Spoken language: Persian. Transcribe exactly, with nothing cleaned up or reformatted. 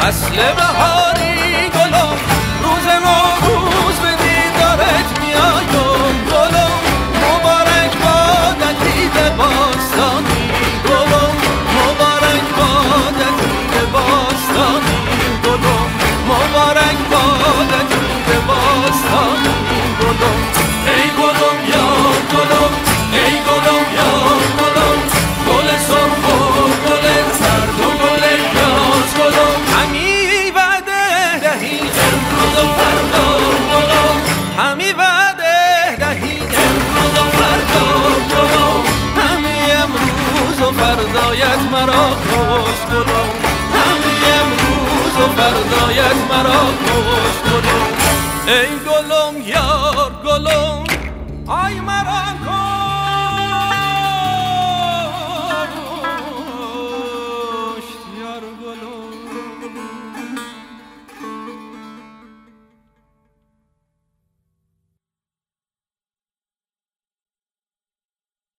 فصل بهاری گلم، روز نوروز به دیدارت میایم گلم، مبارک بادت عید باستانی گلم، مبارک بادت عید باستانی گلم، مبارک بادت عید باستانی گلم. ای گلم یا گلم، ای گلم یا گلم، گل سرخ و گل زرد و گل یاس گلم، همی وعده دهی امروز و فردا گلم، همی وعده دهی امروز و فردا گلم، همی امروز و فردایت مرا خوش گلم، همی امروز و فردایت مرا خوش گلم. ای گلم یار گلم، آی مرا کن